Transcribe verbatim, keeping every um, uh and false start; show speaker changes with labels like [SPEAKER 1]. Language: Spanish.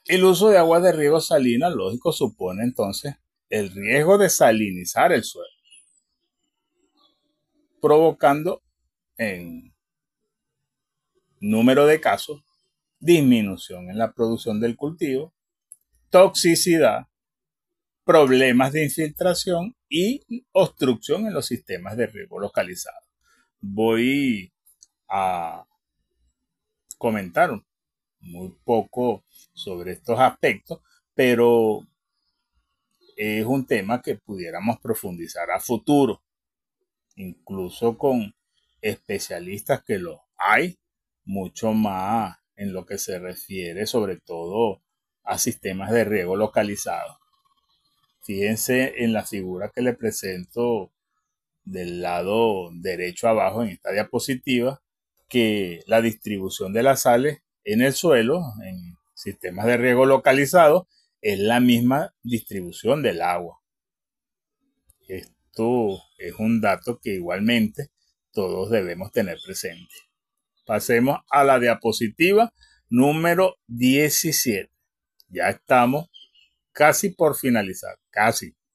[SPEAKER 1] El uso de aguas de riego salina, lógico, supone entonces el riesgo de salinizar el suelo, provocando en número de casos disminución en la producción del cultivo, toxicidad, problemas de infiltración y obstrucción en los sistemas de riego localizados. Voy a comentar muy poco sobre estos aspectos, pero es un tema que pudiéramos profundizar a futuro, incluso con especialistas que lo hay, mucho más en lo que se refiere sobre todo a sistemas de riego localizado. Fíjense en la figura que le presento del lado derecho abajo en esta diapositiva, que la distribución de las sales en el suelo, en sistemas de riego localizado, es la misma distribución del agua. Esto es un dato que igualmente todos debemos tener presente. Pasemos a la diapositiva número diecisiete. Ya estamos casi por finalizar, casi.